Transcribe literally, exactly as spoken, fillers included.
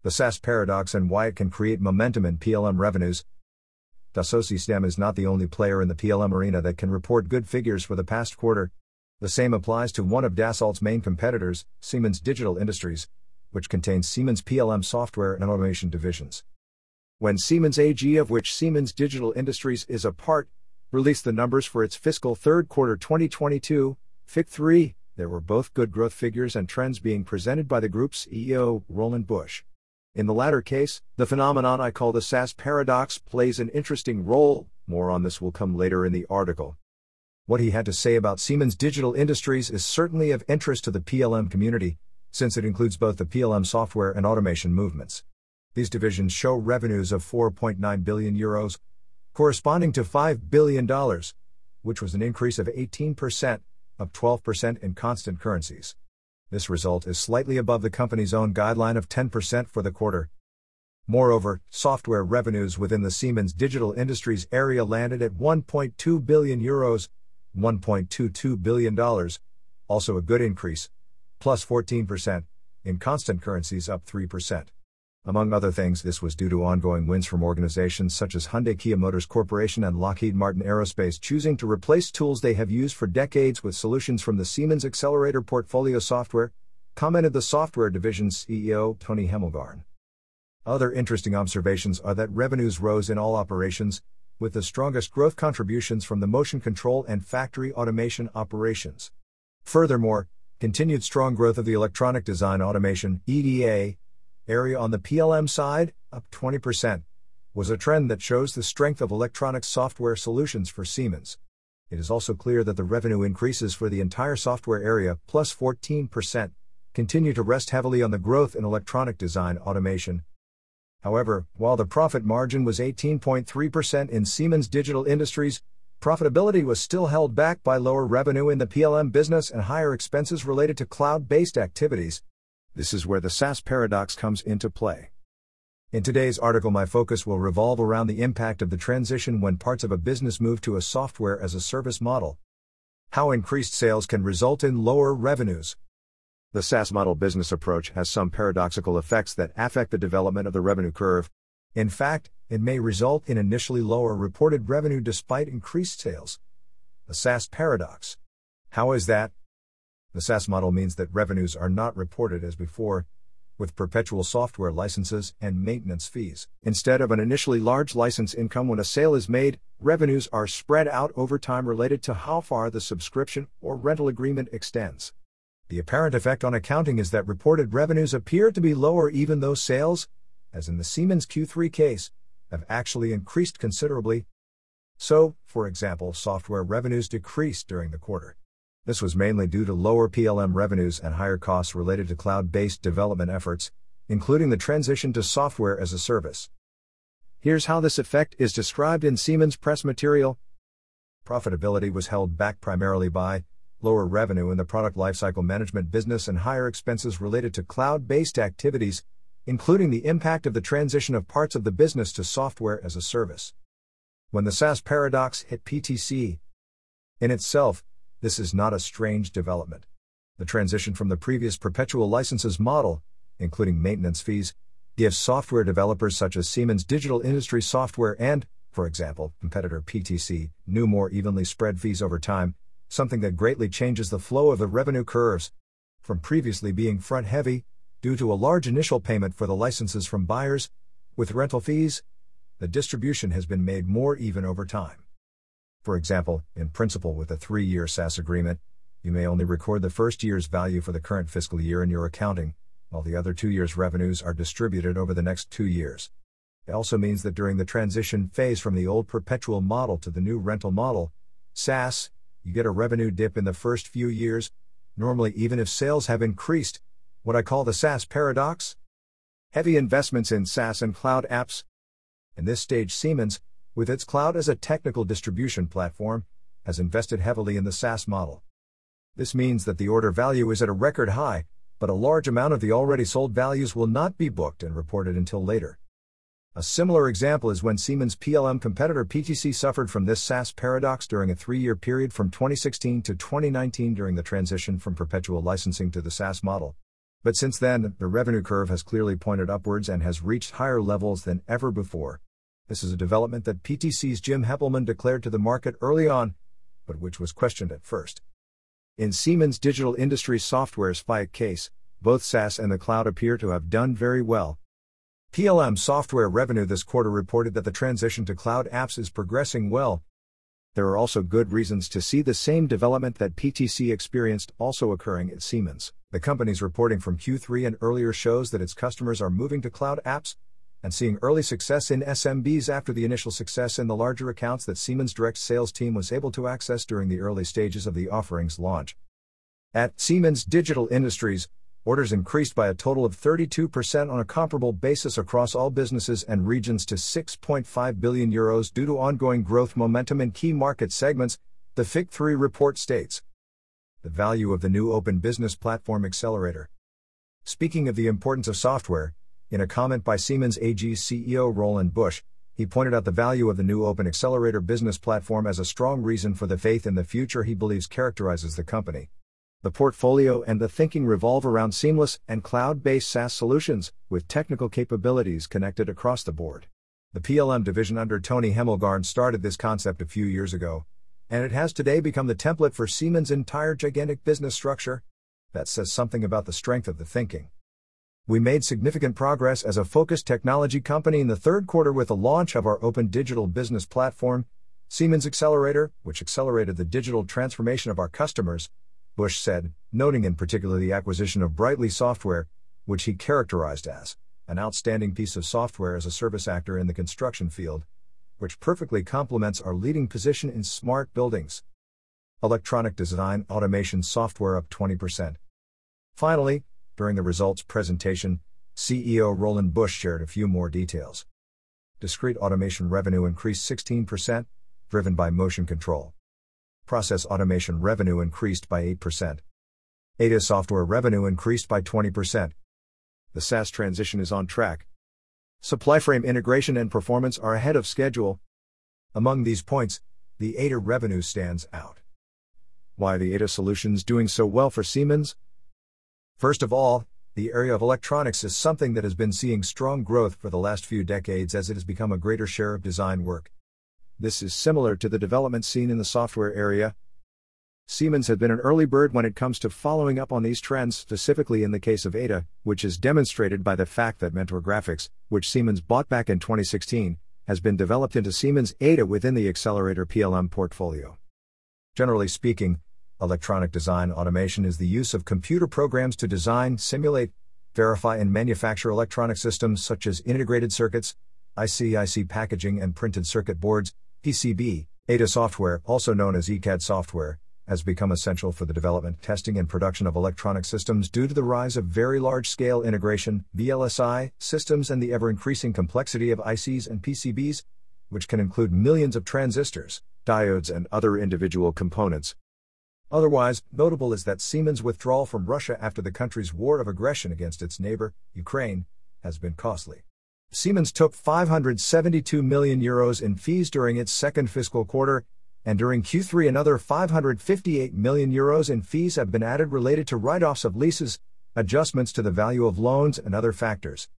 The SaaS paradox and why it can create momentum in P L M revenues. Dassault Systèmes is not the only player in the P L M arena that can report good figures for the past quarter. The same applies to one of Dassault's main competitors, Siemens Digital Industries, which contains Siemens P L M software and automation divisions. When Siemens A G, of which Siemens Digital Industries is a part, released the numbers for its fiscal third quarter twenty twenty-two, F Y Q three, there were both good growth figures and trends being presented by the group's C E O, Roland Busch. In the latter case, the phenomenon I call the SaaS paradox plays an interesting role. More on this will come later in the article. What he had to say about Siemens Digital Industries is certainly of interest to the P L M community, since it includes both the P L M software and automation movements. These divisions show revenues of four point nine billion euros, corresponding to five billion dollars, which was an increase of eighteen percent, up twelve percent in constant currencies. This result is slightly above the company's own guideline of ten percent for the quarter. Moreover, software revenues within the Siemens Digital Industries area landed at one point two billion euros, one point two two billion dollars, also a good increase, plus fourteen percent, in constant currencies up three percent. Among other things, this was due to ongoing wins from organizations such as Hyundai Kia Motors Corporation and Lockheed Martin Aerospace choosing to replace tools they have used for decades with solutions from the Siemens Accelerator portfolio software, commented the software division's C E O, Tony Hemmelgarn. Other interesting observations are that revenues rose in all operations, with the strongest growth contributions from the motion control and factory automation operations. Furthermore, continued strong growth of the electronic design automation (E D A) area on the P L M side, up twenty percent, was a trend that shows the strength of electronic software solutions for Siemens. It is also clear that the revenue increases for the entire software area, plus fourteen percent, continue to rest heavily on the growth in electronic design automation. However, while the profit margin was eighteen point three percent in Siemens Digital Industries, profitability was still held back by lower revenue in the P L M business and higher expenses related to cloud-based activities. This is where the SaaS paradox comes into play. In today's article, my focus will revolve around the impact of the transition when parts of a business move to a software as a service model. How increased sales can result in lower revenues. The SaaS model business approach has some paradoxical effects that affect the development of the revenue curve. In fact, it may result in initially lower reported revenue despite increased sales. The SaaS paradox. How is that? The SaaS model means that revenues are not reported as before, with perpetual software licenses and maintenance fees. Instead of an initially large license income when a sale is made, revenues are spread out over time related to how far the subscription or rental agreement extends. The apparent effect on accounting is that reported revenues appear to be lower even though sales, as in the Siemens Q three case, have actually increased considerably. So, for example, software revenues decreased during the quarter. This was mainly due to lower P L M revenues and higher costs related to cloud-based development efforts, including the transition to software as a service. Here's how this effect is described in Siemens press material. Profitability was held back primarily by lower revenue in the product lifecycle management business and higher expenses related to cloud-based activities, including the impact of the transition of parts of the business to software as a service. When the SaaS paradox hit P T C, in itself, this is not a strange development. The transition from the previous perpetual licenses model, including maintenance fees, gives software developers such as Siemens Digital Industries Software and, for example, competitor P T C, new more evenly spread fees over time, something that greatly changes the flow of the revenue curves. From previously being front-heavy, due to a large initial payment for the licenses from buyers, with rental fees, the distribution has been made more even over time. For example, in principle with a three-year SaaS agreement, you may only record the first year's value for the current fiscal year in your accounting, while the other two years' revenues are distributed over the next two years. It also means that during the transition phase from the old perpetual model to the new rental model, SaaS, you get a revenue dip in the first few years, normally even if sales have increased, what I call the SaaS paradox. Heavy investments in SaaS and cloud apps. In this stage, Siemens, with its cloud as a technical distribution platform, has invested heavily in the SaaS model. This means that the order value is at a record high, but a large amount of the already sold values will not be booked and reported until later. A similar example is when Siemens P L M competitor P T C suffered from this SaaS paradox during a three-year period from twenty sixteen to twenty nineteen during the transition from perpetual licensing to the SaaS model. But since then, the revenue curve has clearly pointed upwards and has reached higher levels than ever before. This is a development that P T C's Jim Heppelmann declared to the market early on, but which was questioned at first. In Siemens Digital Industries Software's F I A C case, both SaaS and the cloud appear to have done very well. P L M software revenue this quarter reported that the transition to cloud apps is progressing well. There are also good reasons to see the same development that P T C experienced also occurring at Siemens. The company's reporting from Q three and earlier shows that its customers are moving to cloud apps and seeing early success in S M Bs after the initial success in the larger accounts that Siemens' direct sales team was able to access during the early stages of the offering's launch. At Siemens Digital Industries, orders increased by a total of thirty-two percent on a comparable basis across all businesses and regions to six point five billion euros due to ongoing growth momentum in key market segments, the F I C three report states. The value of the new Open Business Platform Accelerator. Speaking of the importance of software, in a comment by Siemens A G's C E O Roland Busch, he pointed out the value of the new Open Accelerator business platform as a strong reason for the faith in the future he believes characterizes the company. The portfolio and the thinking revolve around seamless and cloud-based SaaS solutions, with technical capabilities connected across the board. The P L M division under Tony Hemmelgarn started this concept a few years ago, and it has today become the template for Siemens' entire gigantic business structure. That says something about the strength of the thinking. We made significant progress as a focused technology company in the third quarter with the launch of our open digital business platform, Siemens Accelerator, which accelerated the digital transformation of our customers, Busch said, noting in particular the acquisition of Brightly Software, which he characterized as an outstanding piece of software as a service actor in the construction field, which perfectly complements our leading position in smart buildings. Electronic design automation software up twenty percent. Finally, during the results presentation, C E O Roland Busch shared a few more details. Discrete automation revenue increased sixteen percent, driven by motion control. Process automation revenue increased by eight percent. A D A software revenue increased by twenty percent. The SaaS transition is on track. Supplyframe integration and performance are ahead of schedule. Among these points, the A D A revenue stands out. Why are the A D A solutions doing so well for Siemens? First of all, the area of electronics is something that has been seeing strong growth for the last few decades as it has become a greater share of design work. This is similar to the development seen in the software area. Siemens has been an early bird when it comes to following up on these trends, specifically in the case of A D A, which is demonstrated by the fact that Mentor Graphics, which Siemens bought back in twenty sixteen, has been developed into Siemens A D A within the Accelerator P L M portfolio. Generally speaking, electronic design automation is the use of computer programs to design, simulate, verify and manufacture electronic systems such as integrated circuits, I C I C packaging and printed circuit boards, P C B. A D A software, also known as E C A D software, has become essential for the development, testing and production of electronic systems due to the rise of very large-scale integration, V L S I, systems and the ever-increasing complexity of I Cs and P C Bs, which can include millions of transistors, diodes and other individual components. Otherwise, notable is that Siemens' withdrawal from Russia after the country's war of aggression against its neighbor, Ukraine, has been costly. Siemens took five hundred seventy-two million euros in fees during its second fiscal quarter, and during Q three another five hundred fifty-eight million euros in fees have been added related to write-offs of leases, adjustments to the value of loans and other factors.